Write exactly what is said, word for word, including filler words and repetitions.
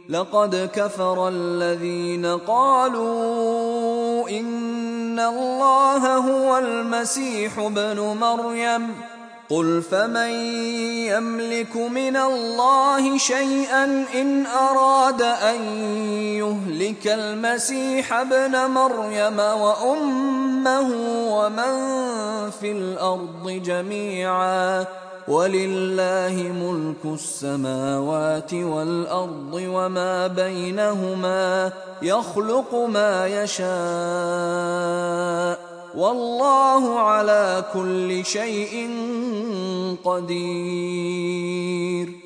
لقد كفر الذين قالوا إن الله هو المسيح ابن مريم قل فمن يملك من الله شيئا إن أراد أن يهلك المسيح ابن مريم وأمه ومن في الأرض جميعا ولله ملك السماوات والأرض وما بينهما يخلق ما يشاء والله على كل شيء قدير.